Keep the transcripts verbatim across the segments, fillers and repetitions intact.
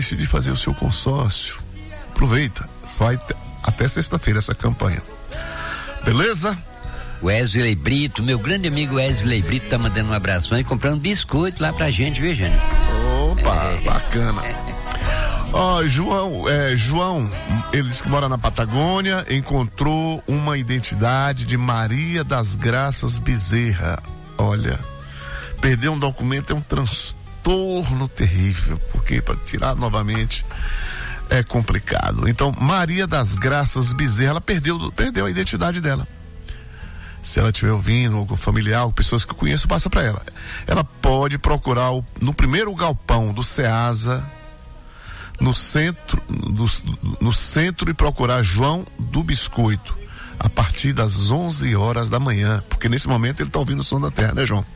deixe de fazer o seu consórcio. Aproveita, vai até sexta-feira essa campanha. Beleza? Wesley Brito, meu grande amigo Wesley Brito tá mandando um abração e comprando biscoito lá pra gente, viu, Jânio? Opa, é. Bacana. Ó, oh, João, é, João, ele disse que mora na Patagônia, encontrou uma identidade de Maria das Graças Bezerra. Olha, perder um documento é um transtorno terrível, porque para tirar novamente é complicado. Então, Maria das Graças Bezerra, ela perdeu, perdeu a identidade dela. Se ela estiver ouvindo, algum familiar, ou pessoas que eu conheço, passa para ela. Ela pode procurar o, no primeiro galpão do SEASA, no centro, do, no centro e procurar João do Biscoito, a partir das onze horas da manhã, porque nesse momento ele está ouvindo o som da terra, né, João?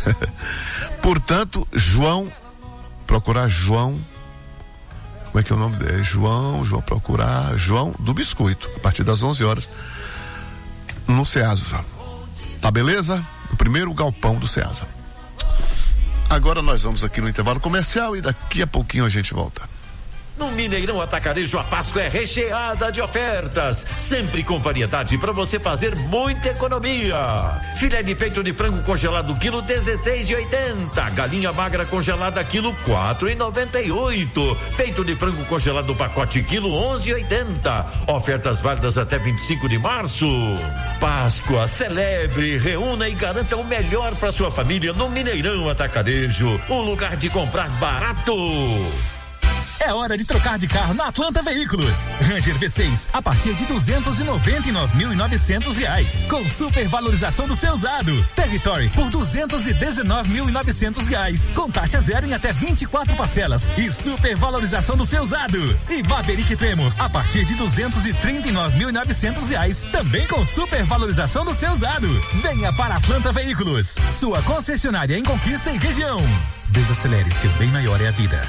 Portanto, João, procurar João, como é que é o nome dele? João, João, procurar João do Biscoito, a partir das onze horas, no SEASA. Tá beleza? No primeiro galpão do SEASA. Agora nós vamos aqui no intervalo comercial e daqui a pouquinho a gente volta. No Mineirão Atacarejo, a Páscoa é recheada de ofertas, sempre com variedade para você fazer muita economia. Filé de peito de frango congelado quilo dezesseis e oitenta, galinha magra congelada quilo quatro e noventa e oito, peito de frango congelado pacote quilo onze e oitenta. Ofertas válidas até vinte e cinco de março. Páscoa, celebre, reúna e garanta o melhor para sua família no Mineirão Atacarejo, um lugar de comprar barato. É hora de trocar de carro na Atlanta Veículos. Ranger V seis a partir de duzentos e noventa e nove mil e novecentos reais, com super valorização do seu usado. Territory por duzentos e dezenove mil e novecentos reais, com taxa zero em até vinte e quatro parcelas e super valorização do seu usado. E Maverick Tremor a partir de duzentos e trinta e nove mil e novecentos reais, também com super valorização do seu usado. Venha para Atlanta Veículos, sua concessionária em Conquista e região. Desacelere, seu bem maior é a vida.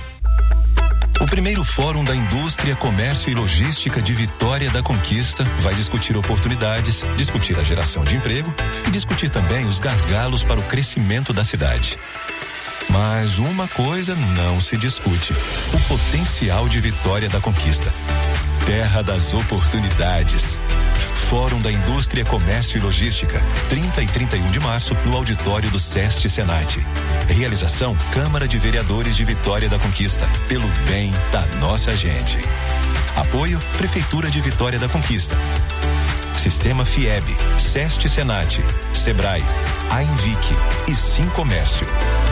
O primeiro Fórum da Indústria, Comércio e Logística de Vitória da Conquista vai discutir oportunidades, discutir a geração de emprego e discutir também os gargalos para o crescimento da cidade. Mas uma coisa não se discute: o potencial de Vitória da Conquista. Terra das oportunidades. Fórum da Indústria, Comércio e Logística, trinta e trinta e um de março, no auditório do SEST Senat. Realização Câmara de Vereadores de Vitória da Conquista, pelo bem da nossa gente. Apoio Prefeitura de Vitória da Conquista. Sistema FIEB, SEST Senat, Sebrae, Ainvic e Sim Comércio.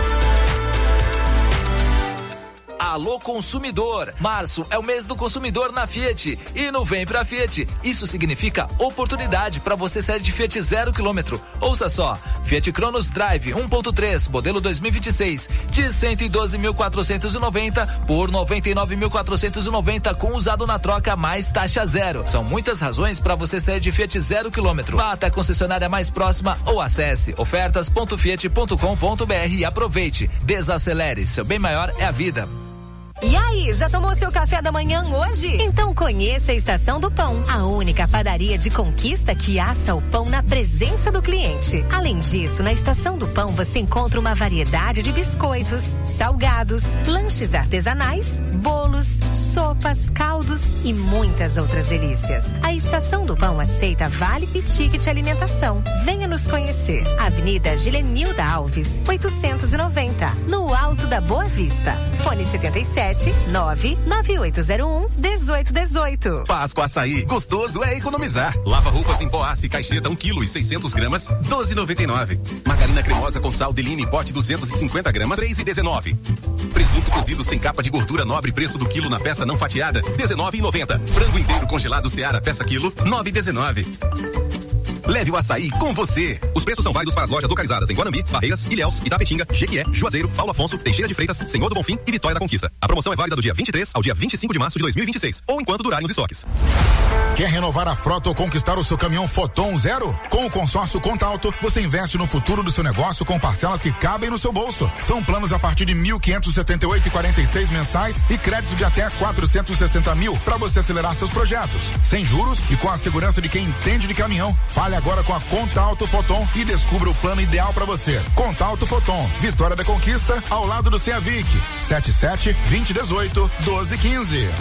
Alô consumidor, março é o mês do consumidor na Fiat e no Vem Pra Fiat, isso significa oportunidade para você sair de Fiat zero quilômetro. Ouça só, Fiat Cronos Drive um ponto três, modelo dois mil e vinte e seis, de cento e doze mil quatrocentos e noventa por noventa e nove mil quatrocentos e noventa com usado na troca mais taxa zero. São muitas razões para você sair de Fiat zero quilômetro. Vá até a concessionária mais próxima ou acesse ofertas ponto fiat ponto com ponto br e aproveite. Desacelere, seu bem maior é a vida. E aí, já tomou seu café da manhã hoje? Então conheça a Estação do Pão, a única padaria de Conquista que assa o pão na presença do cliente. Além disso, na Estação do Pão você encontra uma variedade de biscoitos, salgados, lanches artesanais, bolos, sopas, caldos e muitas outras delícias. A Estação do Pão aceita vale e ticket alimentação. Venha nos conhecer. Avenida Gilenilda Alves, oitocentos e noventa, no Alto da Boa Vista. Fone setenta e sete nove nove oito zero um um oito um oito. Páscoa Açaí, gostoso é economizar. Lava roupas em pó Aço caixeta um quilo e seiscentos gramas, doze e noventa e nove. Margarina cremosa com sal Deline pote duzentos e cinquenta gramas, três e dezenove. Presunto cozido sem capa de gordura nobre, preço do quilo na peça não fatiada, dezenove e noventa. Frango inteiro congelado Seara peça quilo, nove e dezenove. Leve o açaí com você. Os preços são válidos para as lojas localizadas em Guanambi, Barreiras, Ilhéus, Itapetinga, Jequié, Juazeiro, Paulo Afonso, Teixeira de Freitas, Senhor do Bonfim e Vitória da Conquista. A promoção é válida do dia vinte e três ao dia vinte e cinco de março de dois mil e vinte e seis, ou enquanto durarem os estoques. Quer renovar a frota ou conquistar o seu caminhão Foton Zero? Com o consórcio Contalto, você investe no futuro do seu negócio com parcelas que cabem no seu bolso. São planos a partir de mil quinhentos e setenta e oito e quarenta e seis mensais e crédito de até quatrocentos e sessenta mil para você acelerar seus projetos. Sem juros e com a segurança de quem entende de caminhão. Fale agora com a Contalto Foton e descubra o plano ideal para você. Contalto Foton, Vitória da Conquista, ao lado do Ceavic. sete sete, vinte, dezoito, doze, quinze.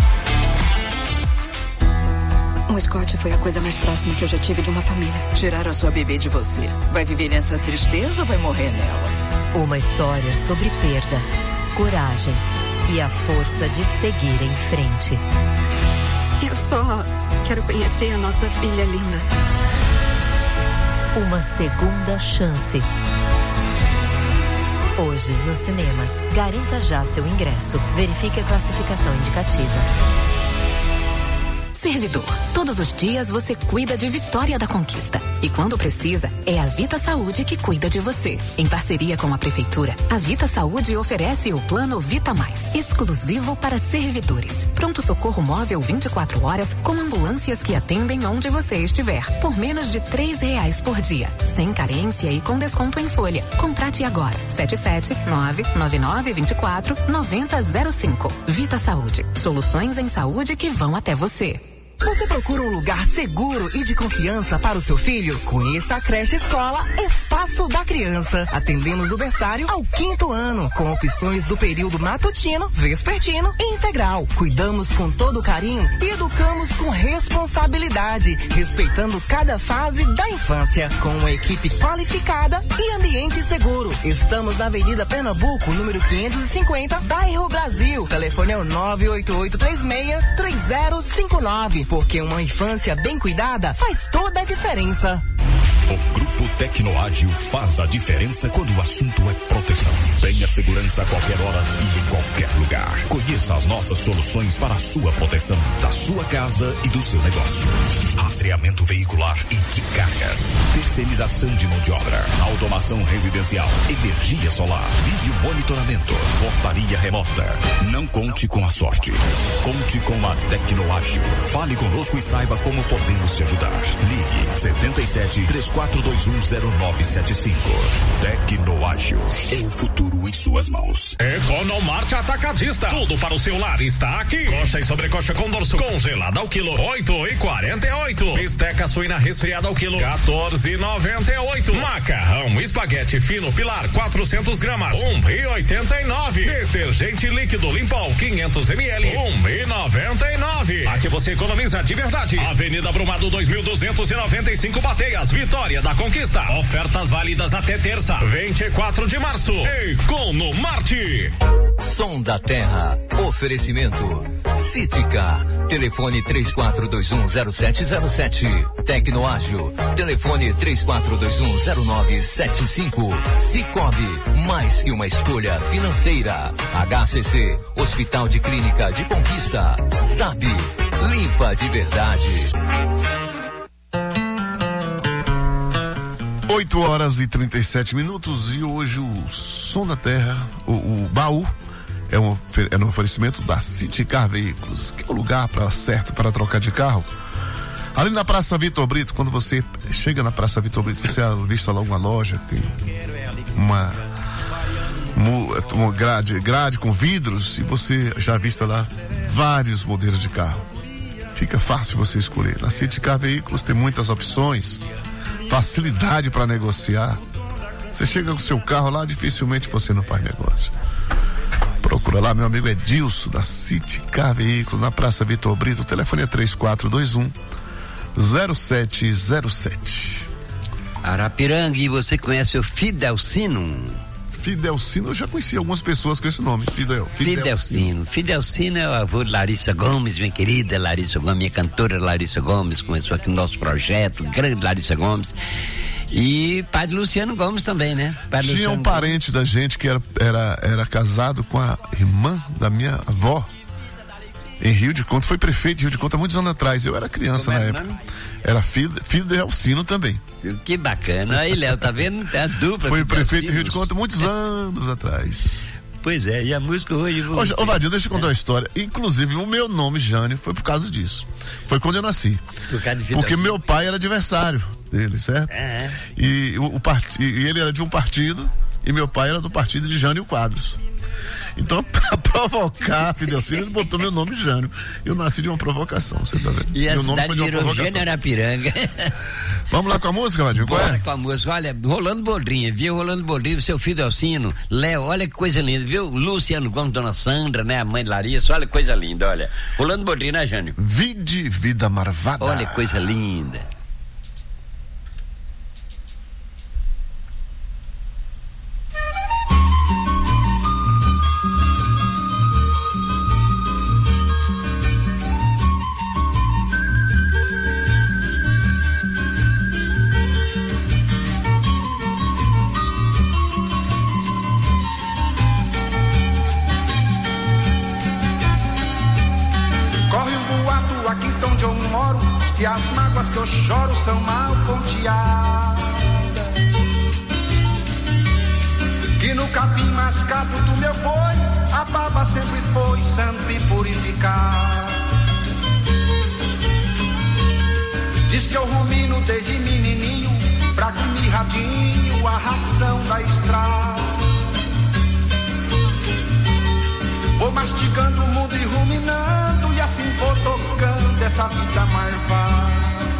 Um Scott foi a coisa mais próxima que eu já tive de uma família. Tiraram a sua bebê de você. Vai viver nessa tristeza ou vai morrer nela? Uma história sobre perda, coragem e a força de seguir em frente. Eu só quero conhecer a nossa filha linda. Uma segunda chance. Hoje, nos cinemas, garanta já seu ingresso. Verifique a classificação indicativa. Servidor, todos os dias você cuida de Vitória da Conquista. E quando precisa, é a Vita Saúde que cuida de você. Em parceria com a Prefeitura, a Vita Saúde oferece o Plano Vita Mais, exclusivo para servidores. Pronto socorro móvel vinte e quatro horas, com ambulâncias que atendem onde você estiver, por menos de três reais por dia. Sem carência e com desconto em folha. Contrate agora. sete sete nove nove nove dois quatro nove zero zero cinco. Vita Saúde. Soluções em saúde que vão até você. Você procura um lugar seguro e de confiança para o seu filho? Conheça a creche escola Espaço da Criança. Atendemos do berçário ao quinto ano, com opções do período matutino, vespertino e integral. Cuidamos com todo carinho e educamos com responsabilidade, respeitando cada fase da infância, com uma equipe qualificada e ambiente seguro. Estamos na Avenida Pernambuco, número quinhentos e cinquenta, bairro Brasil. Telefone é o nove oito oito três seis três zero cinco nove. Porque uma infância bem cuidada faz toda a diferença. O Grupo Tecnoágil faz a diferença quando o assunto é proteção. Tenha segurança a qualquer hora e em qualquer lugar. Conheça as nossas soluções para a sua proteção, da sua casa e do seu negócio. Rastreamento veicular e de cargas. Terceirização de mão de obra. Automação residencial. Energia solar. Vídeo monitoramento. Portaria remota. Não conte com a sorte. Conte com a Tecnoágil. Fale conosco e saiba como podemos te ajudar. Ligue setenta e sete, três quatro dois um, zero nove sete cinco. Tecnoágil. É o futuro em suas mãos. Economarte Atacadista. Tudo para o seu lar está aqui. Coxa e sobrecoxa com dorso congelada ao quilo, oito e quarenta e oito. Bisteca suína resfriada ao quilo, quatorze e noventa e oito. Macarrão espaguete fino pilar, quatrocentos gramas, um e oitenta e nove. Detergente líquido Limpol, quinhentos mililitros, um e noventa e nove. Aqui você economiza de verdade. Avenida Brumado dois mil duzentos e noventa e cinco, Bateias, Vitória da Conquista. Ofertas válidas até terça, vinte e quatro de março. Economarte. Som da Terra. Oferecimento Cítica. Telefone três quatro dois um zero sete zero sete. Tecnoágil. Telefone três quatro dois um zero nove sete cinco. Cicobi. Mais que uma escolha financeira. H C C. Hospital de Clínica de Conquista. Zab. Limpa de verdade. oito horas e trinta e sete minutos e hoje o Som da Terra, o, o baú, é um, é um oferecimento da Citicar Veículos, que é o lugar pra, certo para trocar de carro. Ali na Praça Vitor Brito, quando você chega na Praça Vitor Brito, você avista lá uma loja que tem uma, uma grade, grade com vidros e você já avista lá vários modelos de carro. Fica fácil você escolher. Na Citicar Veículos tem muitas opções, facilidade para negociar. Você chega com o seu carro lá, dificilmente você não faz negócio. Procura lá, meu amigo Edilson, da Citicar Veículos, na Praça Vitor Brito. O telefone é três quatro dois um zero sete zero sete. Arapiranga, e você conhece o Fidelcino? Fidelcino, eu já conheci algumas pessoas com esse nome, Fidel. Fidelcino. Fidelcino é o avô de Larissa Gomes, minha querida Larissa Gomes, minha cantora Larissa Gomes, começou aqui no nosso projeto, grande Larissa Gomes. E pai de Luciano Gomes também, né? Pai Tinha Luciano um parente Gomes. Da gente que era, era, era casado com a irmã da minha avó em Rio de Conto, foi prefeito de Rio de Conto há muitos anos atrás. Eu era criança Como na era época. Era Fidelcino também. Que bacana. Aí, Léo, tá vendo? É a dupla. Foi prefeito de Rio de Conto muitos anos atrás. Pois é, e a música hoje... Ô, ô Vadinho, deixa eu contar é. uma história. Inclusive, o meu nome, Jânio, foi por causa disso. Foi quando eu nasci. Por causa de Porque meu pai era adversário dele, certo? É. E, o, o part... e ele era de um partido e meu pai era do partido de Jânio Quadros. Então, pra provocar a Fidelcina, ele botou meu nome Jânio. Eu nasci de uma provocação, você tá vendo? E a meu nome cidade virou Jânio Arapiranga. Vamos lá com a música, Vadinho? Qual Bora é? com a música. Olha, Rolando Boldrinha, viu? Rolando Boldrinha, seu Fidelcino, Léo, olha que coisa linda, viu? Luciano Gomes, Dona Sandra, né? A mãe de Larissa, olha que coisa linda, olha. Rolando Boldrinha, né, Jânio? Vide Vida Marvada. Olha que coisa linda. E as mágoas que eu choro são mal ponteadas, que no capim mascado do meu boi a baba sempre foi santa e purificada. Diz que eu rumino desde menininho, fraco e mirradinho, a ração da estrada. Vou mastigando o mundo e ruminando, e assim vou tocando essa vida marvada.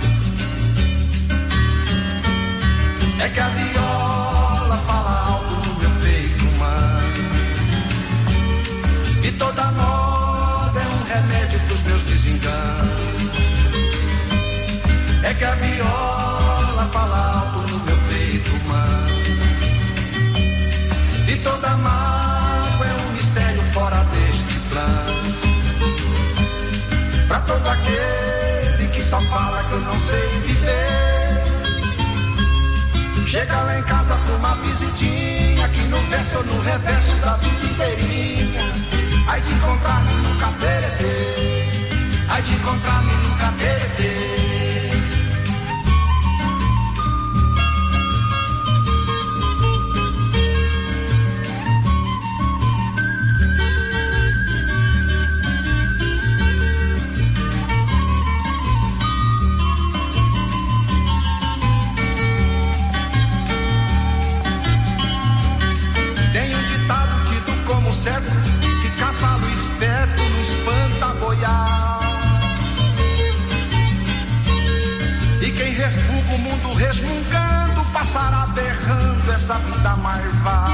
É que a viola fala alto no meu peito humano, e toda moda é um remédio pros meus desenganos. É que a viola fala alto no meu peito humano, e toda mágoa é um mistério fora deste plano. Pra todo aquele que só fala que eu não sei viver, chega lá em casa pra uma visitinha, aqui no verso ou no reverso da vida inteirinha. Ai de encontrar-me no cateretê, ai de encontrar-me no cateretê. Que cavalo esperto não espanta boiar, e quem refuga o mundo resmungando passará berrando essa vida marvada.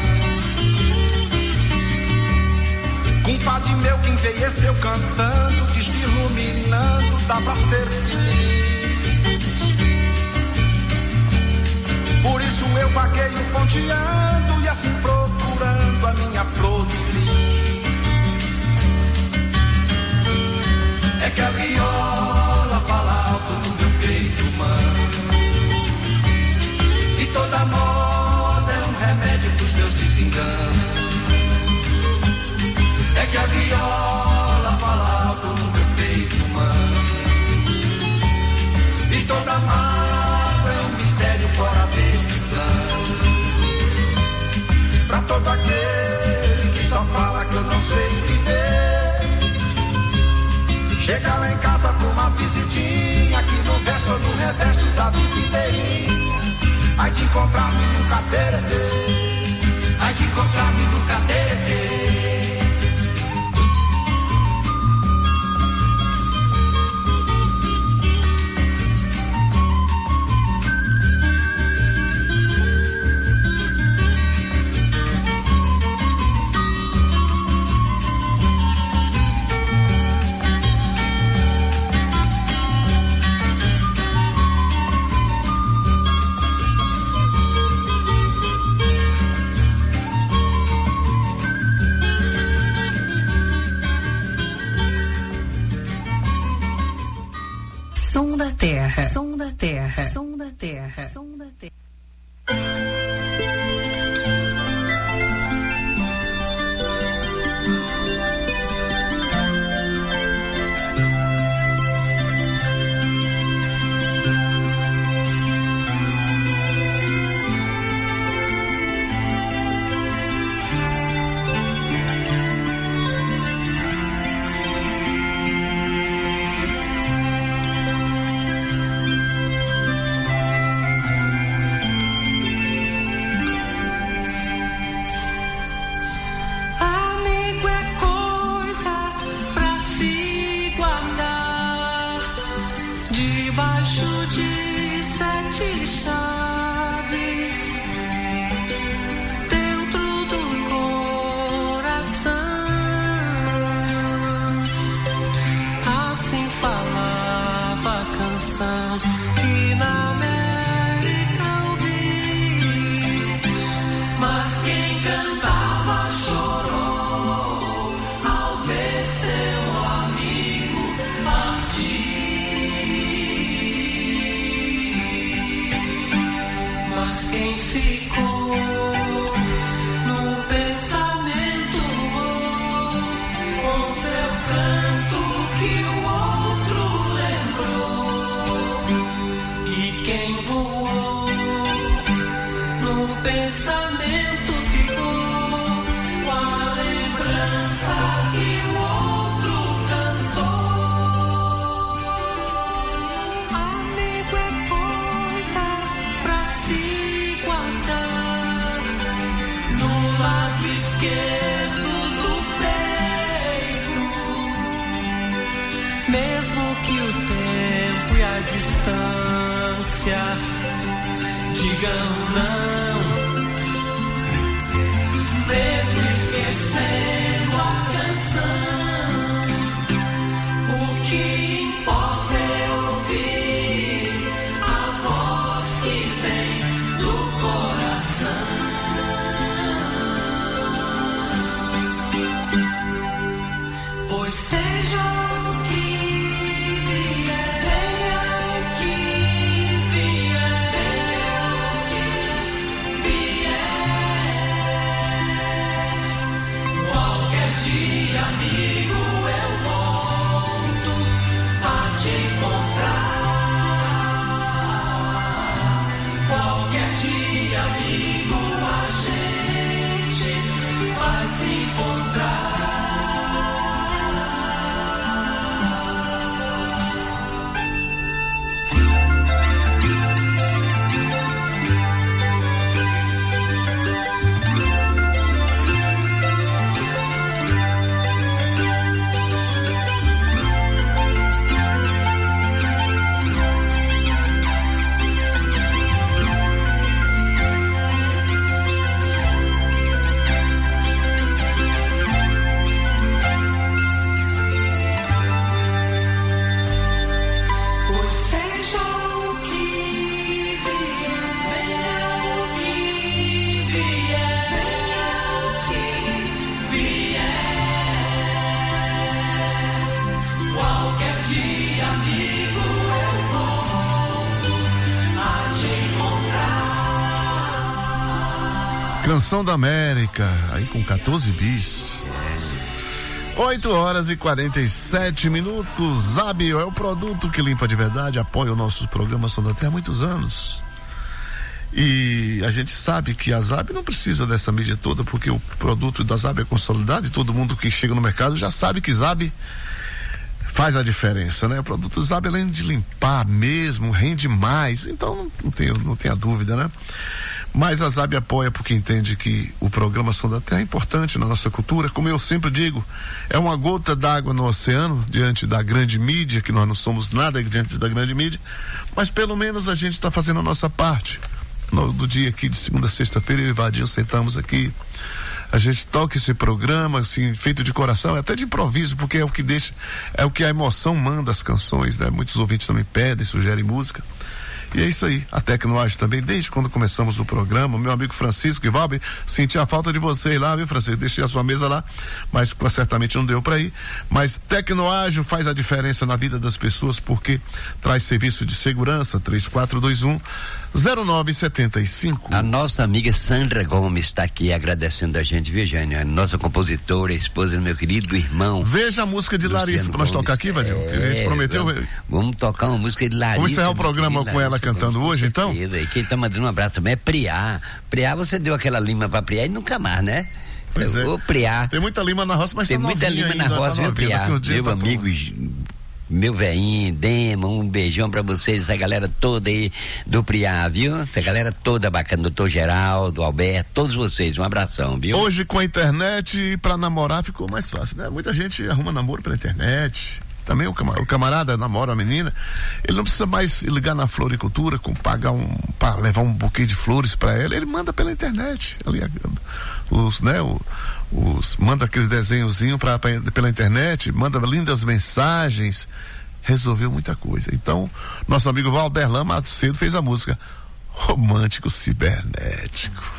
Compadre meu que envelheceu cantando, diz que iluminando dá pra ser feliz. Por isso eu vagueio ponteando e assim procurando a minha flor de lis. É que a viola fala alto no meu peito humano, e toda moda é um remédio pros meus desenganos. É que a viola fala alto no meu peito humano, e toda mágoa é um mistério fora deste plano. Pra todo aquele que só fala que eu não sei viver, chega lá em casa com uma visitinha, aqui no verso ou no reverso da vida inteirinha. Ai de encontrar-me no cateretê, ai de encontrar-me no cateretê. Som da terra, som da terra, som da terra, som da terra. canção que na América ouvi, mas quem cantava chorou ao ver seu amigo partir. Mas quem ficou no pensamento voou com seu canto que o outro lembrou. E quem voou no pensamento ficou com a lembrança que o outro cantou. Amigo é coisa pra se guardar no lado esquerdo do peito, mesmo que o tempo e a distância digam não, mesmo esquecendo a canção, o que importa é ouvir a voz que vem do coração. Pois seja o que vier, venha o que vier, venha o que vier. Qualquer dia, amigo, eu volto a te encontrar. Qualquer dia, amigo, a gente vai se encontrar. Pois seja o que vier, venha o que vier, venha o que vier. Qualquer dia, amigo, eu volto a te encontrar. Canção da América, aí com quatorze bis. oito horas e quarenta e sete minutos. Zabio é o produto que limpa de verdade, apoia o nosso programa Som da Terra há muitos anos. E a gente sabe que a Zab não precisa dessa mídia toda, porque o produto da Zab é consolidado e todo mundo que chega no mercado já sabe que Zab faz a diferença, né? O produto Zab, além de limpar mesmo, rende mais, então não, não tem, não tem a dúvida, né? Mas a Zab apoia porque entende que o programa Som da Terra é importante na nossa cultura. Como eu sempre digo, é uma gota d'água no oceano diante da grande mídia, que nós não somos nada diante da grande mídia, mas pelo menos a gente está fazendo a nossa parte. No, do dia aqui, de segunda a sexta-feira, eu e o Vadinho sentamos aqui, a gente toca esse programa assim, feito de coração, até de improviso, porque é o que deixa, é o que a emoção manda as canções, né? Muitos ouvintes também pedem, sugerem música. E é isso aí, a Tecnoagem também, desde quando começamos o programa, meu amigo Francisco e Valber, senti a falta de vocês lá, viu, Francisco? Deixei a sua mesa lá, mas certamente não deu para ir. Mas Tecnoagem faz a diferença na vida das pessoas, porque traz serviço de segurança. Três quatro dois um zero nove sete cinco. A nossa amiga Sandra Gomes está aqui agradecendo a gente, viu, Jânio? A nossa compositora, esposa do meu querido irmão. Veja a música de Luciano Larissa para nós tocar aqui, Vadinho. É, a gente prometeu. Vamos, vamos tocar uma música de Larissa. Vamos encerrar o programa com ela cantando hoje, então? E quem tá mandando um abraço também é Priá. Priá, você deu aquela lima pra Priá e nunca mais, né? Pois é. O Priá. Tem muita lima na roça, mas tem tá muita lima ainda, na roça, viu, Priá? Meu tá amigo, meu velhinho, Dema, um beijão pra vocês, essa galera toda aí do Priá, viu? Essa galera toda bacana, doutor Geraldo, Alberto, todos vocês, um abração, viu? Hoje com a internet, pra namorar ficou mais fácil, né? Muita gente arruma namoro pela internet. Também o camarada, o camarada namora a menina, ele não precisa mais ligar na floricultura, com pagar um, para levar um buquê de flores para ela, ele manda pela internet, ali, os, né, o, os, manda aqueles desenhozinhos pra, pra, pela internet, manda lindas mensagens, resolveu muita coisa. Então, nosso amigo Valderlan Macedo fez a música Romântico Cibernético.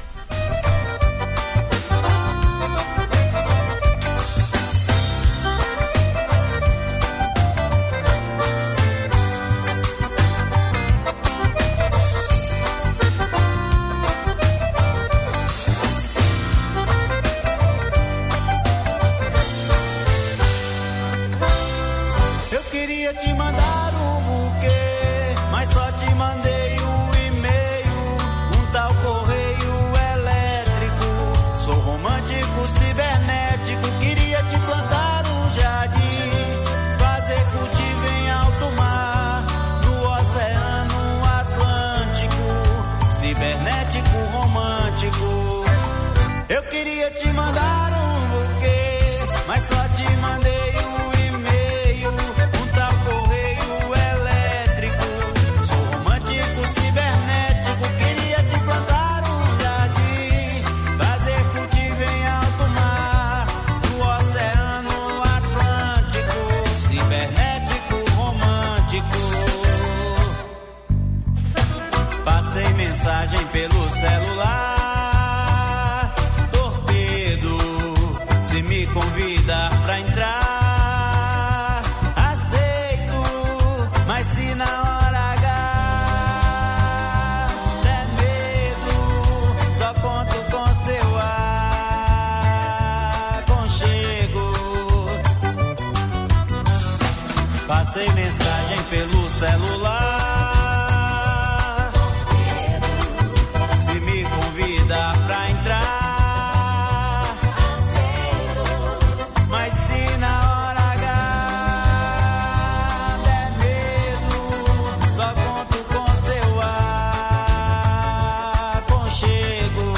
Pelo celular, torpedo, se me convidar pra entrar, aceito, mas se na hora H der medo, só conto com seu aconchego. Passei mensagem pelo celular, dá pra entrar, aceito, mas se na hora H der medo, só conto com seu aconchego.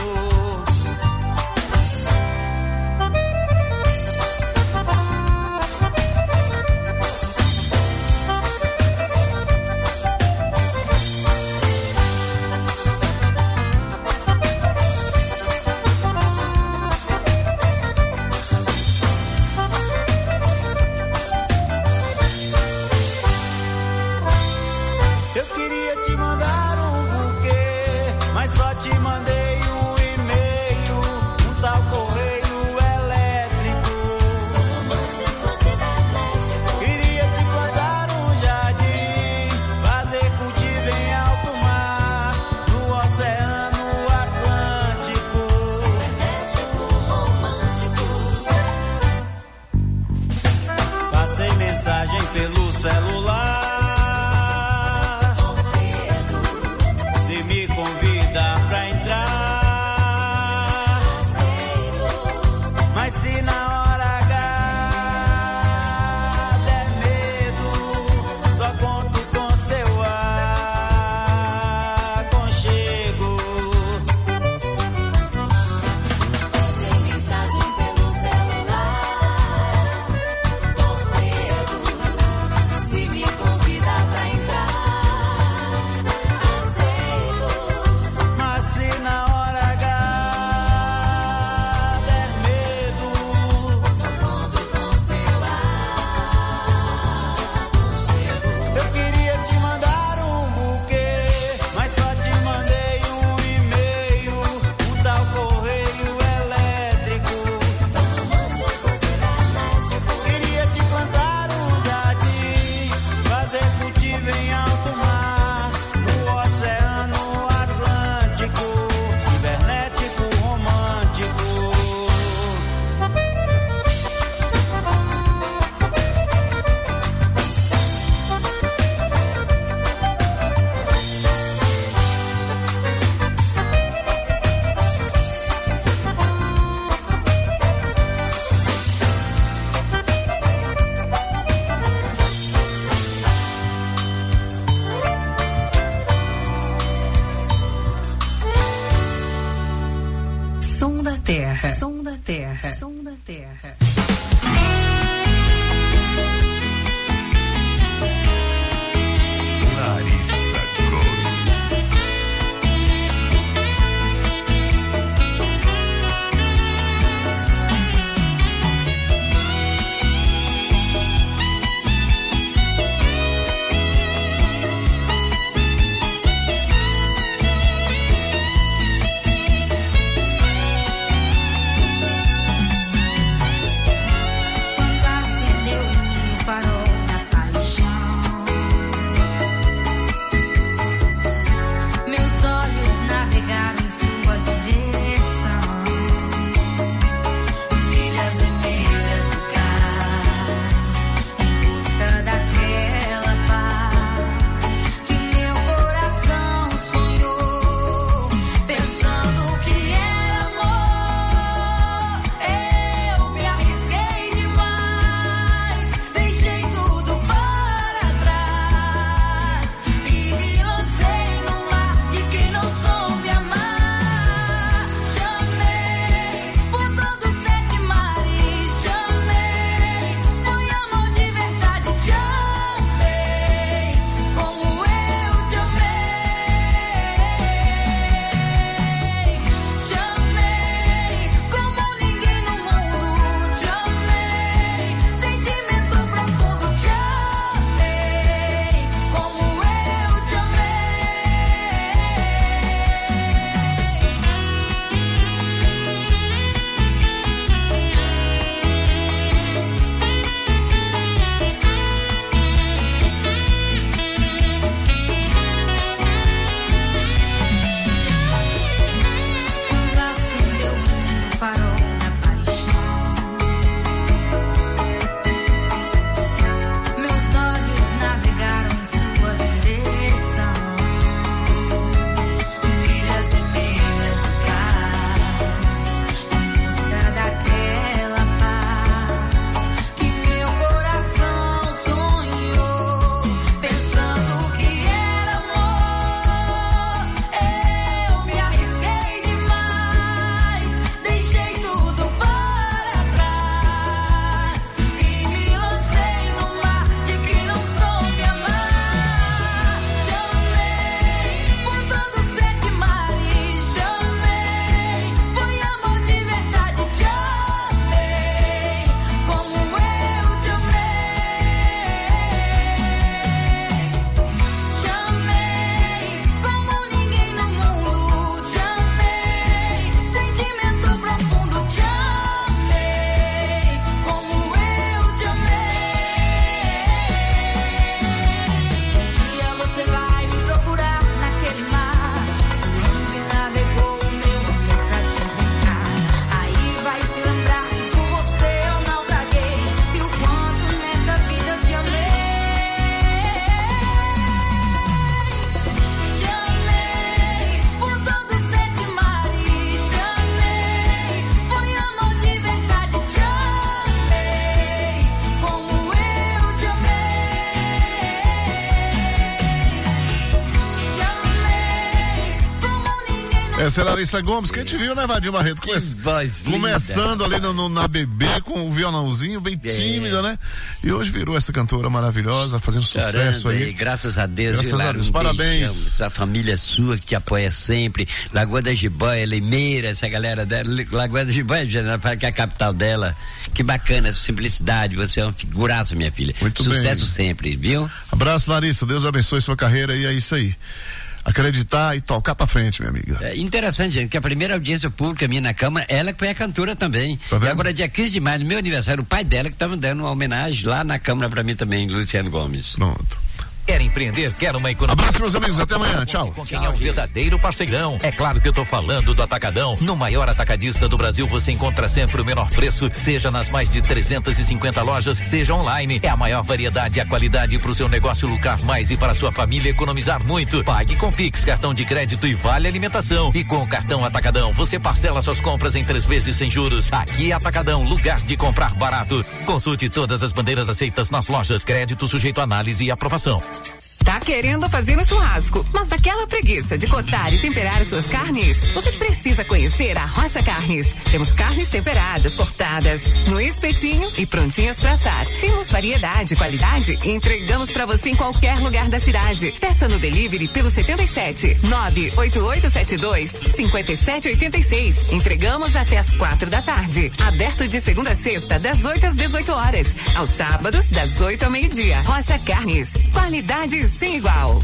Essa é a Larissa Gomes, que a gente viu, né, Vadinho Barreto? Come... Começando ali no, no, na bebê com o violãozinho, bem é. tímida, né? E hoje virou essa cantora maravilhosa, fazendo Chorando, sucesso aí. aí. Graças a Deus. Graças viu, a Deus, um parabéns. Beijão, a família sua que te apoia sempre. Lagoa da Jiboia, Limeira, essa galera dela. Lagoa da Jiboia, que é a capital dela. Que bacana, simplicidade. Você é uma figuraça, minha filha. Muito Sucesso bem. sempre, viu? Abraço, Larissa. Deus abençoe sua carreira e é isso aí. Acreditar e tocar pra frente, minha amiga. É interessante, gente, que a primeira audiência pública minha na Câmara, ela que foi a cantora também. Tá vendo? E agora, dia quinze de maio, no meu aniversário, o pai dela que tava dando uma homenagem lá na Câmara pra mim também, Luciano Gomes. Pronto. Quer empreender? Quer uma economia? Abraço, meus amigos. Até amanhã. Tchau. Com quem é um verdadeiro parceirão. É claro que eu tô falando do Atacadão. No maior atacadista do Brasil, você encontra sempre o menor preço, seja nas mais de trezentas e cinquenta lojas, seja online. É a maior variedade e a qualidade para o seu negócio lucrar mais e para a sua família economizar muito. Pague com Pix, cartão de crédito e vale alimentação. E com o cartão Atacadão, você parcela suas compras em três vezes sem juros. Aqui é Atacadão, lugar de comprar barato. Consulte todas as bandeiras aceitas nas lojas. Crédito sujeito a análise e aprovação. Tá querendo fazer um churrasco, mas daquela preguiça de cortar e temperar suas carnes? Você precisa conhecer a Rocha Carnes. Temos carnes temperadas, cortadas, no espetinho e prontinhas para assar. Temos variedade e qualidade e entregamos para você em qualquer lugar da cidade. Peça no delivery pelo setenta e sete, nove oito oito sete dois, cinco sete oito seis. Entregamos até as quatro da tarde. Aberto de segunda a sexta, das oito às dezoito horas. Aos sábados, das oito ao meio-dia. Rocha Carnes. Qualidade sem igual.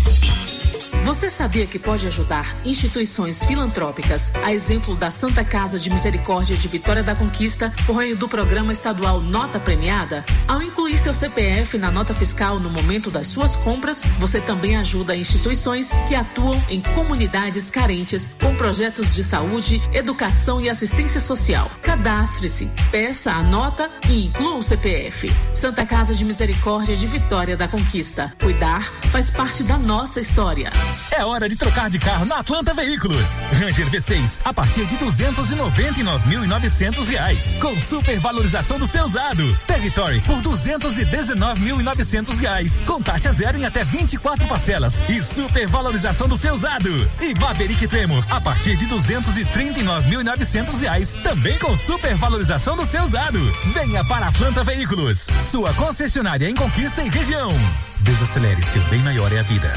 Você sabia que pode ajudar instituições filantrópicas, a exemplo da Santa Casa de Misericórdia de Vitória da Conquista, por meio do programa estadual Nota Premiada? Ao incluir seu C P F na nota fiscal no momento das suas compras, você também ajuda instituições que atuam em comunidades carentes com projetos de saúde, educação e assistência social. Cadastre-se, peça a nota e inclua o C P F. Santa Casa de Misericórdia de Vitória da Conquista. Cuidar faz parte da nossa história. É hora de trocar de carro na Atlanta Veículos. Ranger V seis a partir de duzentos e noventa e nove mil e novecentos reais, com super valorização do seu usado. Territory por duzentos e dezenove mil e novecentos reais, com taxa zero em até vinte e quatro parcelas e super valorização do seu usado. E Maverick Tremor a partir de duzentos e trinta e nove mil e novecentos reais, também com super valorização do seu usado. Venha para Atlanta Veículos, sua concessionária em Conquista e região. Desacelere, seu bem maior é a vida.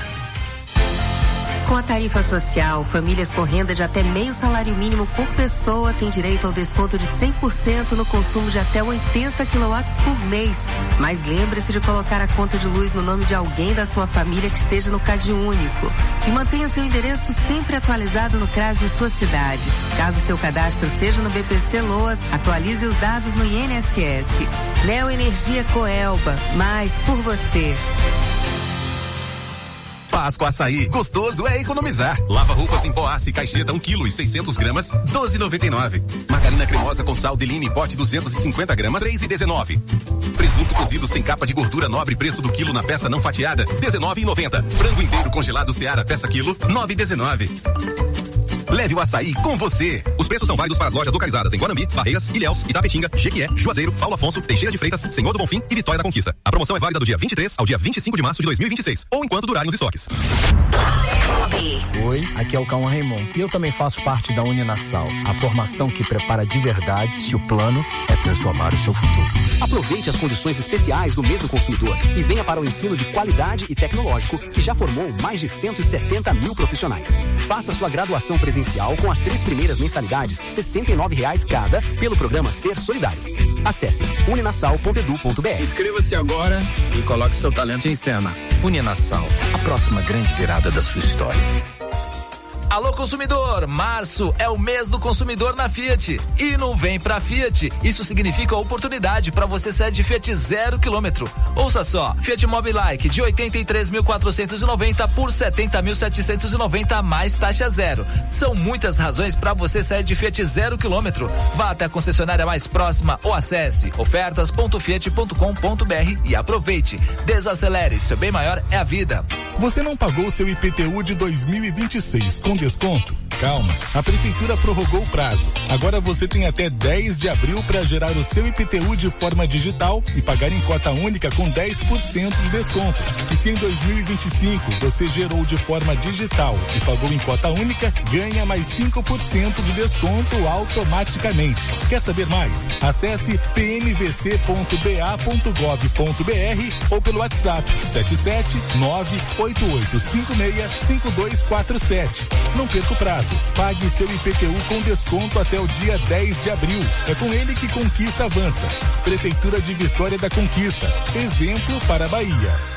Com a tarifa social, famílias com renda de até meio salário mínimo por pessoa têm direito ao desconto de cem por cento no consumo de até oitenta quilowatts por mês. Mas lembre-se de colocar a conta de luz no nome de alguém da sua família que esteja no Cade Único. E mantenha seu endereço sempre atualizado no C R A S de sua cidade. Caso seu cadastro seja no B P C Loas, atualize os dados no I N S S. Neoenergia Coelba, mais por você. Páscoa Açaí, gostoso é economizar. Lava roupas em pó Açi, caixeta um quilo e seiscentos gramas, doze e noventa e nove. Margarina cremosa com sal Deline, pote duzentos e cinquenta gramas, três e dezenove. Presunto cozido sem capa de gordura nobre, preço do quilo na peça não fatiada, dezenove e noventa. Frango inteiro congelado Seara, peça quilo, nove e dezenove. Leve o açaí com você. Os preços são válidos para as lojas localizadas em Guanambi, Barreiras, Ilhéus, Itapetinga, Jequié, Juazeiro, Paulo Afonso, Teixeira de Freitas, Senhor do Bonfim e Vitória da Conquista. A promoção é válida do dia vinte e três ao dia vinte e cinco de março de dois mil e vinte e seis, ou enquanto durarem os estoques. Oi, aqui é o Cauã Raymond e eu também faço parte da Uninasal, a formação que prepara de verdade se o plano é transformar o seu futuro. Aproveite as condições especiais do mês do consumidor e venha para o ensino de qualidade e tecnológico que já formou mais de cento e setenta mil profissionais. Faça sua graduação presencial com as três primeiras mensalidades, sessenta e nove reais cada, pelo programa Ser Solidário. Acesse uninasal ponto edu ponto br. Inscreva-se agora e coloque seu talento em cena. Uninasal, a próxima grande virada da sua história. Alô consumidor, março é o mês do consumidor na Fiat e não vem pra Fiat, isso significa oportunidade para você sair de Fiat zero quilômetro. Ouça só, Fiat Mobi Like de oitenta e três mil quatrocentos e noventa por setenta mil setecentos e noventa mais taxa zero. São muitas razões para você sair de Fiat zero quilômetro. Vá até a concessionária mais próxima ou acesse ofertas ponto fiat ponto com ponto br e aproveite. Desacelere, seu bem maior é a vida. Você não pagou seu I P T U de dois mil e vinte e seis com desconto? calma. A prefeitura prorrogou o prazo. Agora você tem até dez de abril para gerar o seu I P T U de forma digital e pagar em cota única com dez por cento de desconto. E se em dois mil e vinte e cinco você gerou de forma digital e pagou em cota única, ganha mais cinco por cento de desconto automaticamente. Quer saber mais? Acesse p m v c ponto b a ponto gov ponto b r ou pelo WhatsApp sete sete nove oito oito cinco seis cinco dois quatro sete. Não perca o prazo. Pague seu I P T U com desconto até o dia dez de abril. É com ele que Conquista avança. Prefeitura de Vitória da Conquista. Exemplo para a Bahia.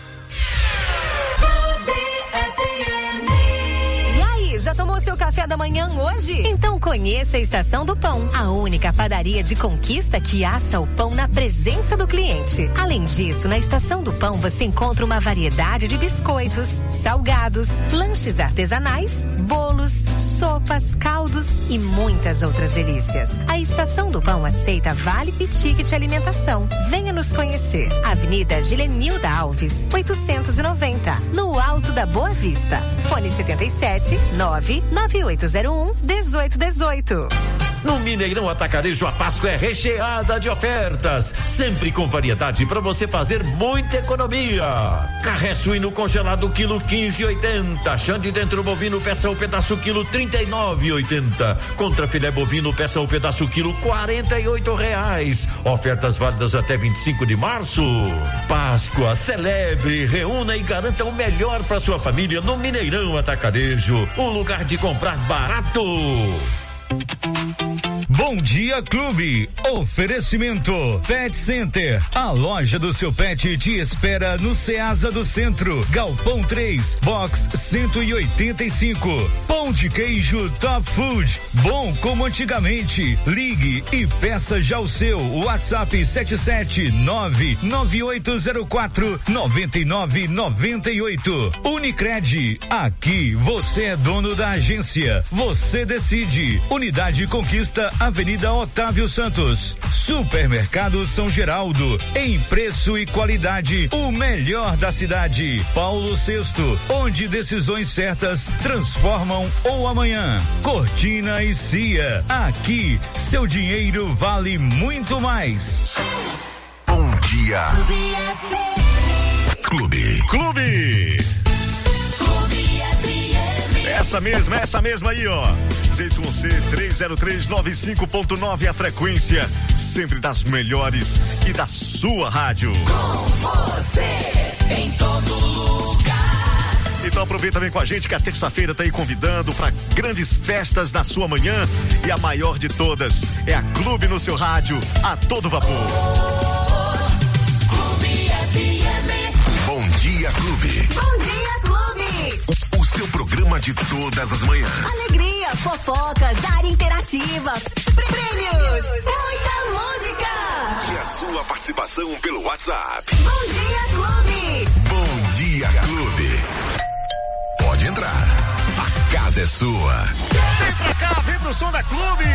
Já tomou seu café da manhã hoje? Então conheça a Estação do Pão, a única padaria de Conquista que assa o pão na presença do cliente. Além disso, na Estação do Pão você encontra uma variedade de biscoitos, salgados, lanches artesanais, bolos, sopas, caldos e muitas outras delícias. A Estação do Pão aceita vale e ticket alimentação. Venha nos conhecer. Avenida Gilenilda Alves, oitocentos e noventa, no Alto da Boa Vista. Fone setenta e sete nove nove oito zero um um oito um oito. No Mineirão Atacarejo, a Páscoa é recheada de ofertas, sempre com variedade para você fazer muita economia. Carré suíno congelado quilo quinze e oitenta, xande dentro bovino peça o pedaço quilo trinta e nove e oitenta, contra filé bovino peça o pedaço quilo quarenta e oito reais. Ofertas válidas até vinte e cinco de março. Páscoa, celebre, reúna e garanta o melhor para sua família no Mineirão Atacarejo, um lugar de comprar barato. Bom Dia Clube. Oferecimento Pet Center. A loja do seu pet te espera no Ceasa do Centro. Galpão três, box cento e oitenta e cinco. Pão de queijo Top Food. Bom como antigamente. Ligue e peça já o seu. WhatsApp sete sete nove nove oito zero quatro nove nove nove oito. Unicred. Aqui você é dono da agência. Você decide. Unidade Conquista, Avenida Otávio Santos. Supermercado São Geraldo, em preço e qualidade, o melhor da cidade. Paulo Sexto, onde decisões certas transformam o amanhã. Cortina e Cia, aqui seu dinheiro vale muito mais. Bom dia. Clube. Clube. Essa mesma, essa mesma aí, ó. Z Y C trezentos e três noventa e cinco ponto nove, a frequência sempre das melhores e da sua rádio. Com você em todo lugar. Então aproveita, vem com a gente que a terça-feira tá aí convidando para grandes festas na sua manhã, e a maior de todas é a Clube no seu rádio a todo vapor. Oh, Clube F M. Bom dia, Clube. Bom dia, Clube. O seu programa de todas as manhãs. Alegria, fofocas, área interativa, prêmios, muita música. E a sua participação pelo WhatsApp. Bom dia, Clube. Bom dia, Clube. Pode entrar. A casa é sua. Vem pra cá, vem pro som da Clube.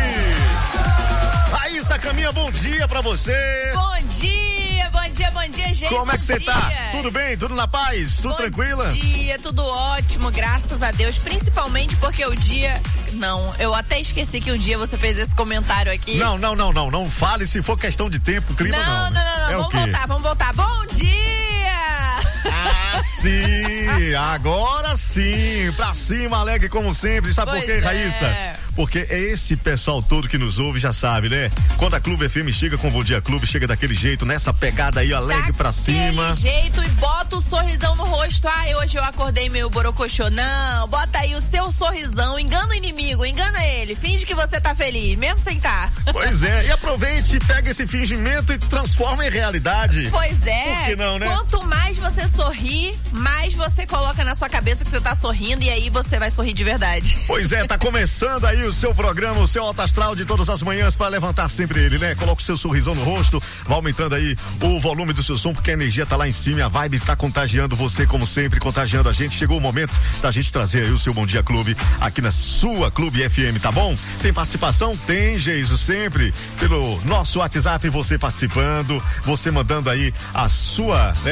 Raíssa Caminha, bom dia pra você. Bom dia, bom dia, bom dia, gente. Como é que você tá? Tudo bem? Tudo na paz? Tudo bom tranquila? Bom dia, tudo ótimo, graças a Deus. Principalmente porque o dia... Não, eu até esqueci que um dia você fez esse comentário aqui. Não, não, não, não. Não fale se for questão de tempo, clima não. Não, não, não, não. É vamos voltar, vamos voltar. Bom dia! Ah, sim! Agora sim! Pra cima, alegre como sempre. Sabe pois por quê, Raíssa? É. Porque é esse pessoal todo que nos ouve, já sabe, né? Quando a Clube F M chega com o Bom Dia Clube, chega daquele jeito, nessa pegada aí, alegre pra cima. Daquele jeito e bota o sorrisão no rosto. Ah, hoje eu acordei meio borocochô. Não, bota aí o seu sorrisão, engana o inimigo, engana ele, finge que você tá feliz, mesmo sem tá. Pois é, e aproveite, pega esse fingimento e transforma em realidade. Pois é. Por que não, né? Quanto mais você sorri, mais você coloca na sua cabeça que você tá sorrindo, e aí você vai sorrir de verdade. Pois é, tá começando aí o seu programa, o seu Alto Astral de todas as manhãs, para levantar sempre ele, né? Coloca o seu sorrisão no rosto, vai aumentando aí o volume do seu som, porque a energia tá lá em cima, a vibe tá contagiando você, como sempre, contagiando a gente. Chegou o momento da gente trazer aí o seu Bom Dia Clube aqui na sua Clube F M, tá bom? Tem participação? Tem, Geiso, sempre pelo nosso WhatsApp, você participando, você mandando aí a sua, né, participação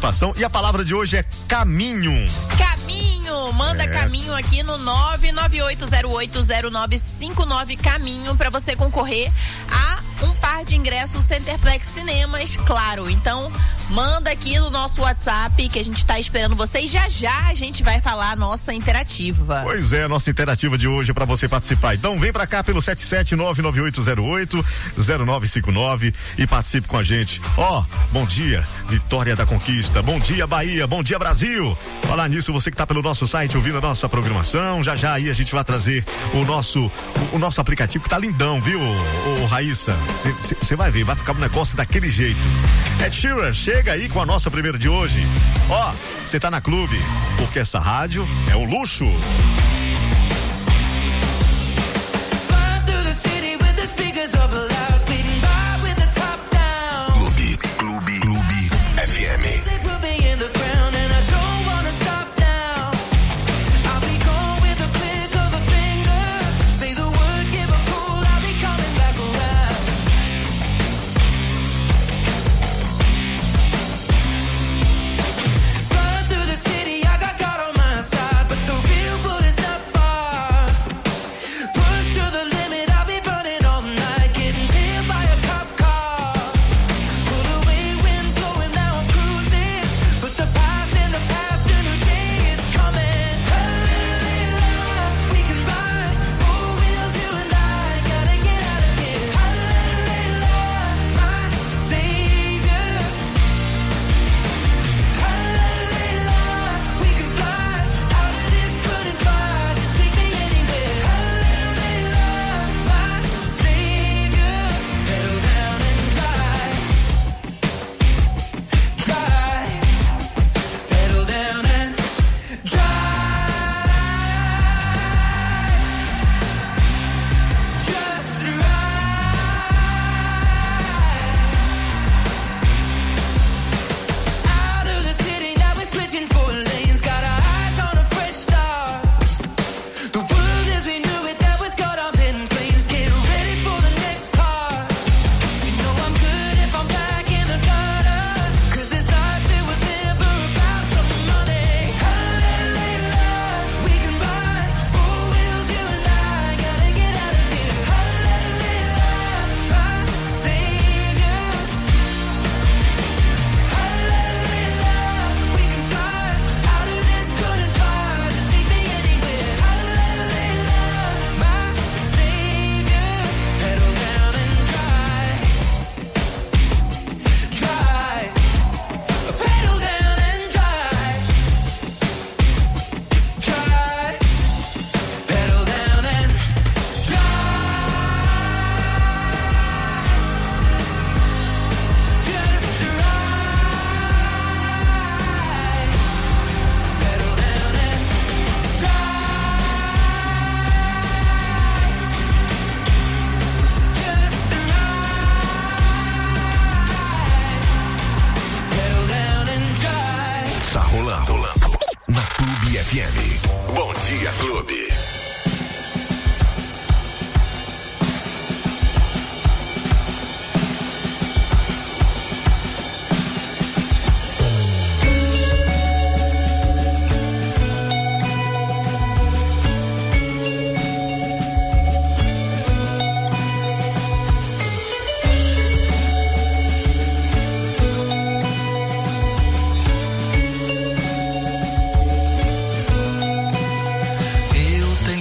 participação. E a palavra de hoje é caminho. Caminho, manda É. caminho aqui no nove nove oito zero oito zero nove cinco nove, caminho, pra você concorrer a um par de ingressos Centerplex Cinemas, claro. Então, manda aqui no nosso WhatsApp que a gente tá esperando vocês. Já já a gente vai falar a nossa interativa. Pois é, a nossa interativa de hoje é pra você participar. Então vem pra cá pelo sete sete nove nove oito zero oito zero nove cinco nove e participe com a gente. Ó, oh, bom dia, Vitória da Conquista. Bom dia, Bahia. Bom dia, Brasil. Falar nisso, você que tá pelo nosso site ouvindo a nossa programação, já já aí a gente vai trazer o nosso o, o nosso aplicativo que tá lindão, viu, ô, ô Raíssa? Você vai ver, vai ficar um negócio daquele jeito. Ed Sheeran, chega aí com a nossa primeira de hoje. Ó, você tá na Clube, porque essa rádio é um luxo. Clube, Clube, Clube F M. Eu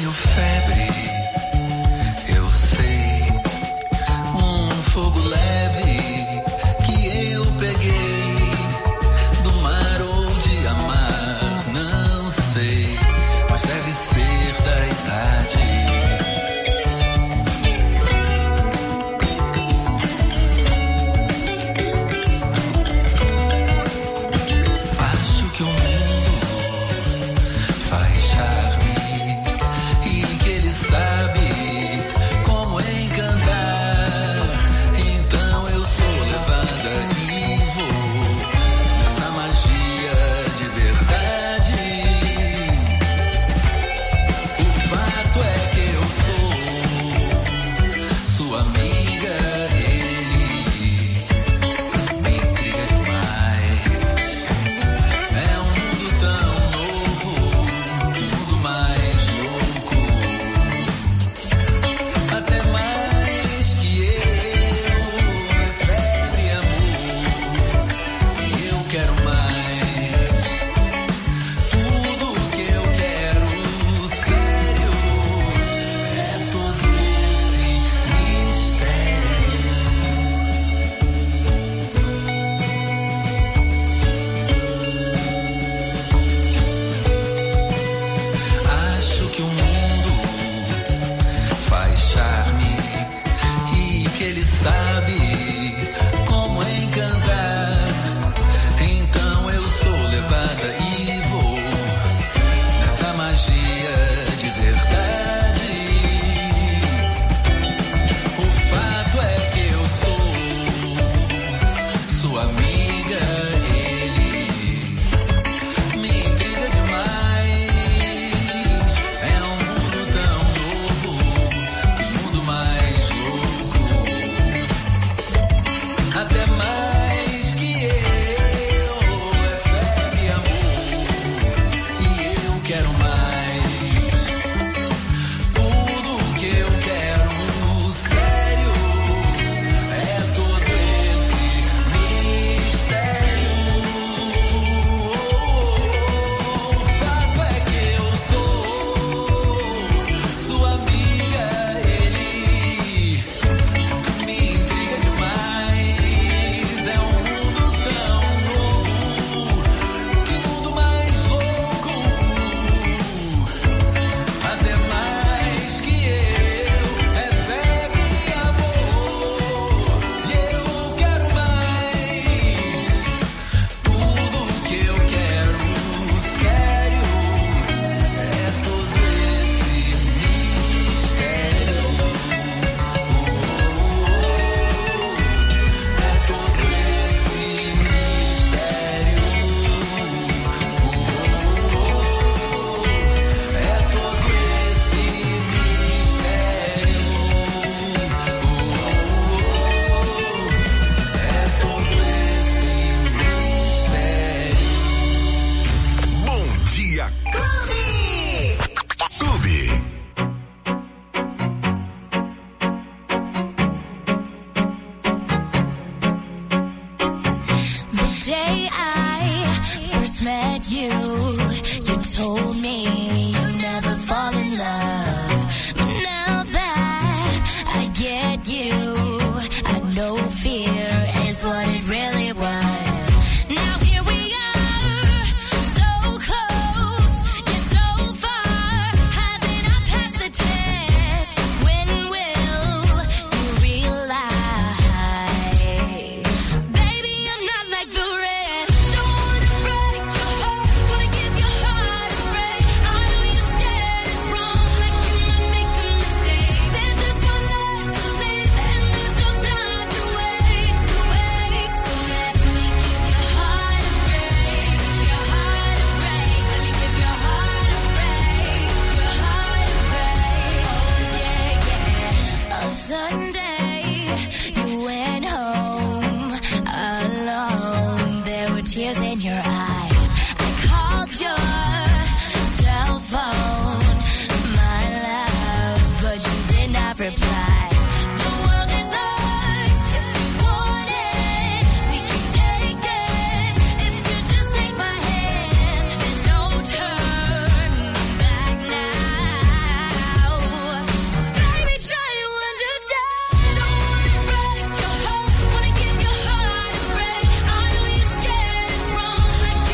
quero mais. Tudo que eu quero, sério, é todo esse mistério. Acho que o mundo faz charme e que ele sabe como encantar. Então eu sou levada e vou nessa magia de verdade. O fato é que eu sou sua amiga. Ele me intriga demais. É um mundo tão novo, que mundo mais louco. Até mais que eu, é febre e amor, e eu quero mais. Tudo que eu quero, sério, é todo esse mistério. O fato é que eu sou sua amiga. Ele me intriga demais. É um mundo tão novo, que mundo mais louco. Até mais que eu, é febre e amor, e eu quero mais. Tudo que eu quero, sério, é todo esse mistério. É todo esse mistério. É todo esse mistério. É todo esse mistério. Bom dia, Clube. Clube. The day I first met you, you told me you never fall in love. But now that I get you, I know fear is what it really was. Now here we are, so close, yet so far. Haven't I passed the test? When will you realize? Baby, I'm not like the rest. Don't wanna break your heart, wanna give your heart a break. I know you're scared it's wrong, like you might make a mistake. There's just one life to live, and there's no time to wait, to wait. So let me give your heart a break, your heart a break. Let me give your heart a break, your heart a break. Oh yeah, yeah. On Sunday, you went home alone. There were tears in your eyes. I called your cell phone, my love, but you did not reply. The world is ours if you want it. We can take it if you just take my hand. There's no turning back now. Baby, try to understand. Don't wanna break your heart, wanna give your heart a break. I know you're scared it's wrong, like you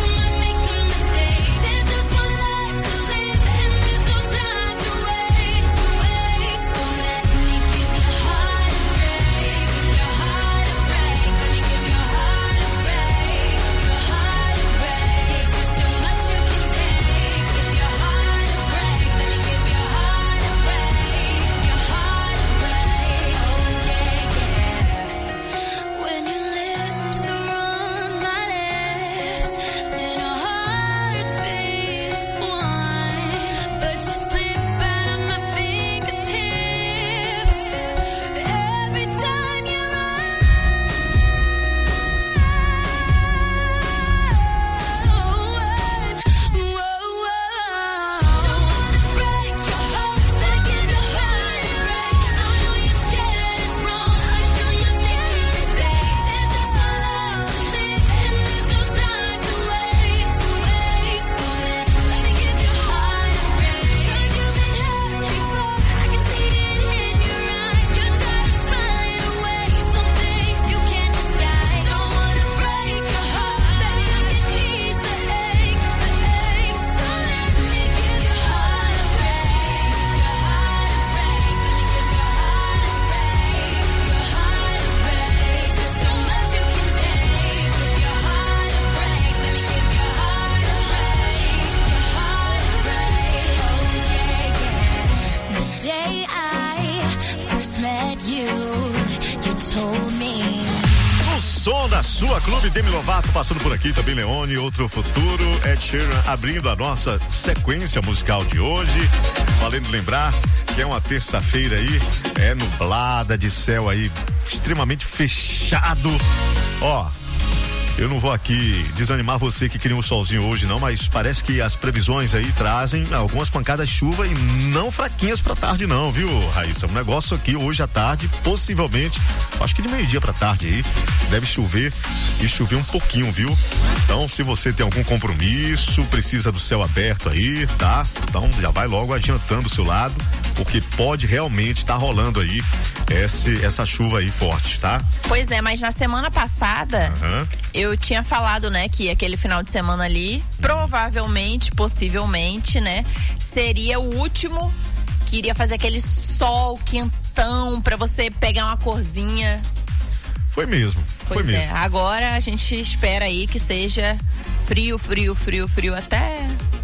na sua clube. Demi Lovato passando por aqui, também Leone, Outro Futuro, Ed Sheeran abrindo a nossa sequência musical de hoje. Valendo lembrar que é uma terça-feira aí, é nublada, de céu aí extremamente fechado. Ó, eu não vou aqui desanimar você que queria um solzinho hoje não, mas parece que as previsões aí trazem algumas pancadas de chuva e não fraquinhas pra tarde não, viu, Raíssa? Um negócio aqui hoje à tarde, possivelmente, acho que de meio-dia pra tarde aí, deve chover e chover um pouquinho, viu? Então, se você tem algum compromisso, precisa do céu aberto aí, tá? Então, já vai logo adiantando o seu lado, porque pode realmente estar tá rolando aí esse, essa chuva aí forte, tá? Pois é, mas na semana passada, Uhum. eu tinha falado, né, que aquele final de semana ali, provavelmente, possivelmente, né, seria o último que iria fazer aquele sol quentão pra você pegar uma corzinha. Foi mesmo. Pois foi é, mesmo. agora a gente espera aí que seja frio, frio, frio, frio até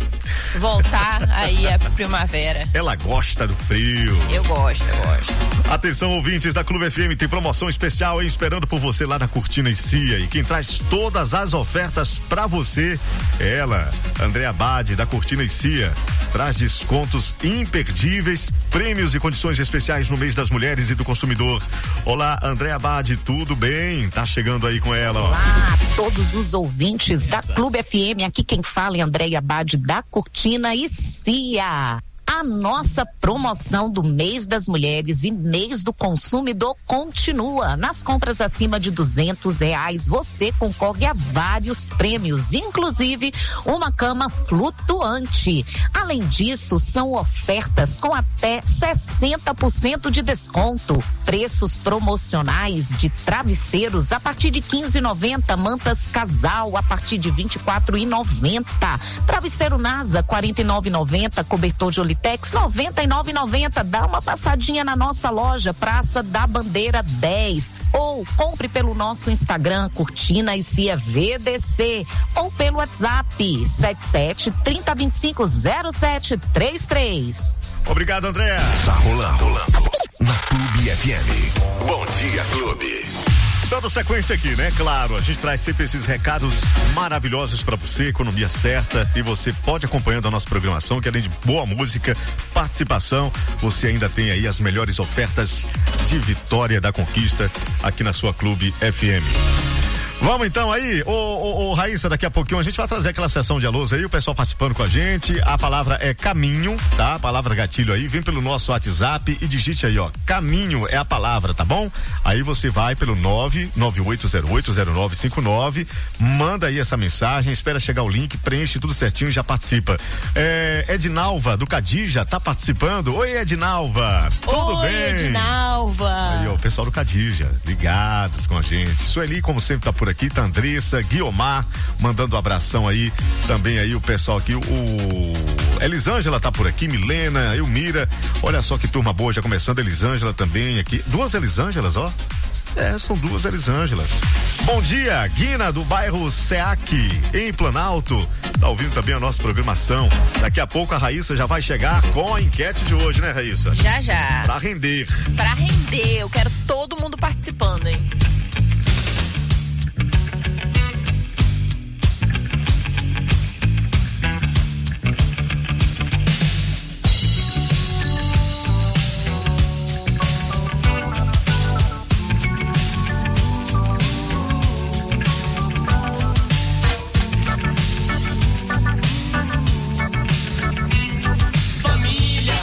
voltar aí a primavera. Ela gosta do frio. Eu gosto, eu gosto. Atenção, ouvintes da Clube F M, tem promoção especial, hein, esperando por você lá na Cortina e Cia. E quem traz todas as ofertas pra você, ela, Andréa Abad, da Cortina e Cia. Traz descontos imperdíveis, prêmios e condições especiais no mês das mulheres e do consumidor. Olá, Andréa Abad, tudo bem? Tá chegando aí com ela, ó. Olá, todos os ouvintes da Clube F M, aqui quem fala é Andréa Abad da Cortina e Cia. A nossa promoção do mês das mulheres e mês do consumidor continua. Nas compras acima de duzentos reais, você concorre a vários prêmios, inclusive uma cama flutuante. Além disso, são ofertas com até sessenta por cento de desconto. Preços promocionais de travesseiros a partir de quinze reais e noventa centavos, mantas casal a partir de vinte e quatro reais e noventa centavos, travesseiro NASA quarenta e nove reais e noventa centavos, cobertor de Olitex noventa e nove reais e noventa centavos. Dá uma passadinha na nossa loja Praça da Bandeira dez ou compre pelo nosso Instagram Cortina e Cia V D C ou pelo WhatsApp sete sete, trinta, vinte e cinco, zero sete três três. Obrigado, Andréa. Tá rolando, rolando na Clube F M. Bom dia, Clube. Dando sequência aqui, né? Claro, a gente traz sempre esses recados maravilhosos pra você, economia certa, e você pode acompanhando a nossa programação, que além de boa música, participação, você ainda tem aí as melhores ofertas de Vitória da Conquista aqui na sua Clube F M. Vamos então aí, ô, ô, ô Raíssa, daqui a pouquinho a gente vai trazer aquela sessão de alôs aí, o pessoal participando com a gente. A palavra é caminho, tá? A palavra gatilho aí, vem pelo nosso WhatsApp e digite aí, ó, caminho é a palavra, tá bom? Aí você vai pelo nove nove oito zero oito zero nove cinco nove, manda aí essa mensagem, espera chegar o link, preenche tudo certinho e já participa. É, Edinalva do Cadija tá participando. Oi, Edinalva, tudo Oi, bem? Edinalva. Aí, ó, o pessoal do Cadija, ligados com a gente. Sueli, como sempre, tá por aqui, tá Andressa, Guiomar, mandando um abração aí, também aí o pessoal aqui, o Elisângela tá por aqui, Milena, Elmira, olha só que turma boa, já começando, Elisângela também aqui, duas Elisângelas, ó. É, são duas Elisângelas. Bom dia, Guina do bairro Seac, em Planalto. Tá ouvindo também a nossa programação. Daqui a pouco a Raíssa já vai chegar com a enquete de hoje, né, Raíssa? Já, já. Pra render. Pra render, eu quero todo mundo participando, hein?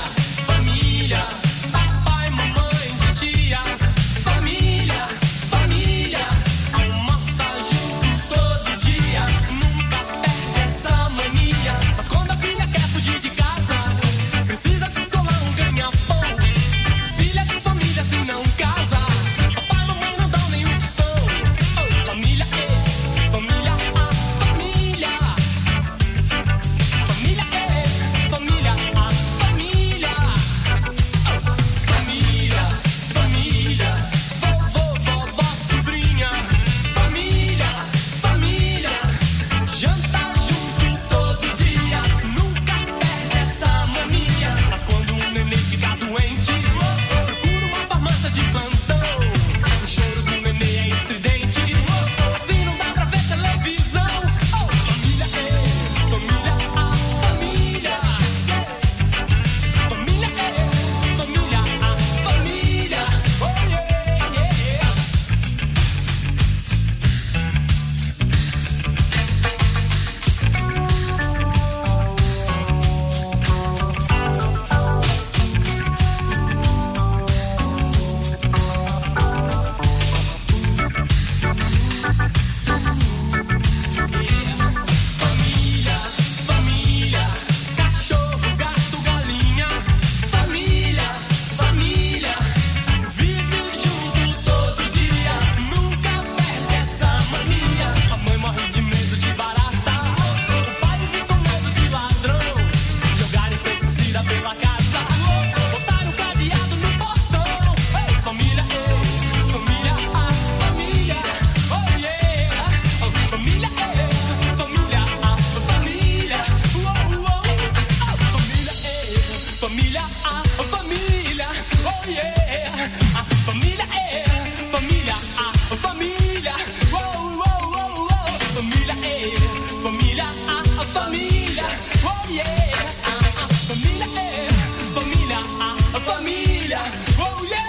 Família, família, papai, mamãe, tia. Família, família. família, a família, oh yeah. A família é, família, a família, oh, oh, oh, oh. Família é, família, a família, oh yeah. A família é, família, a família, oh yeah.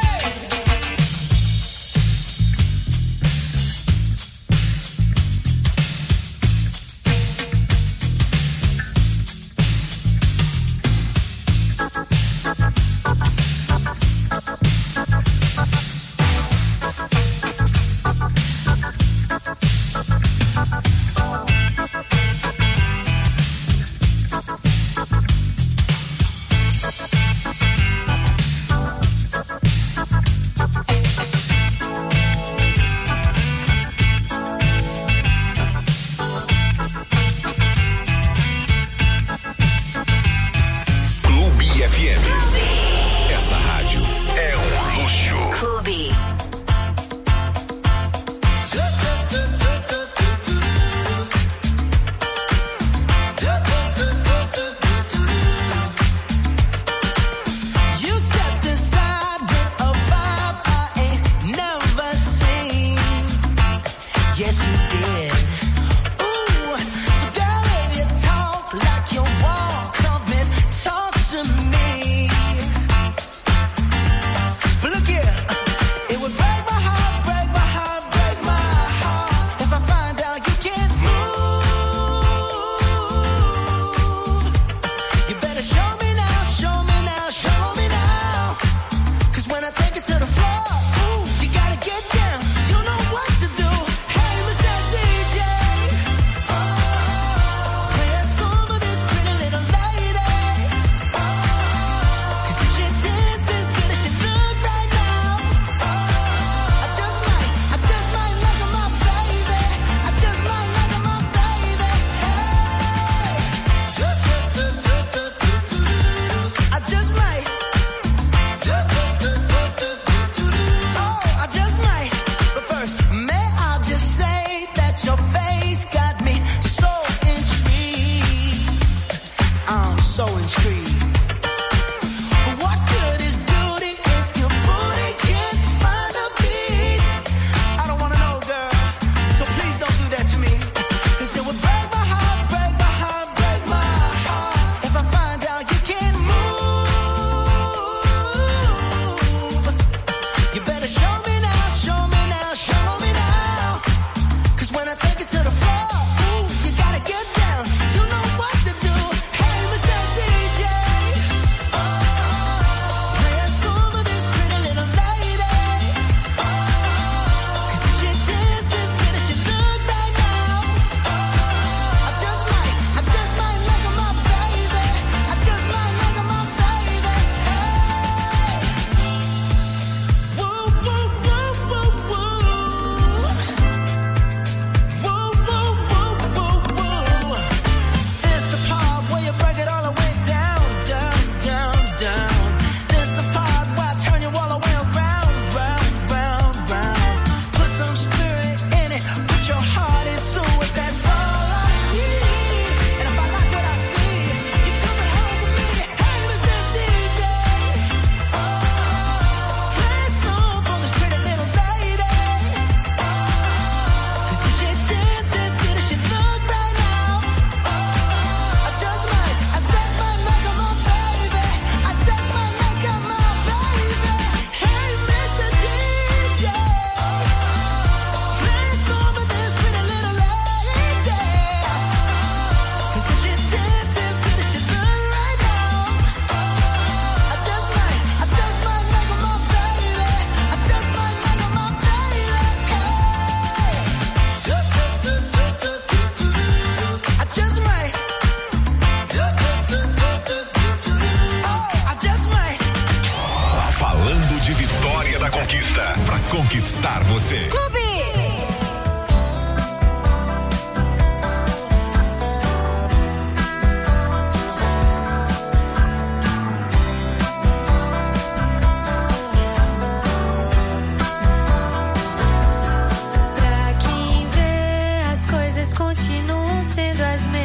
Conquista pra conquistar você.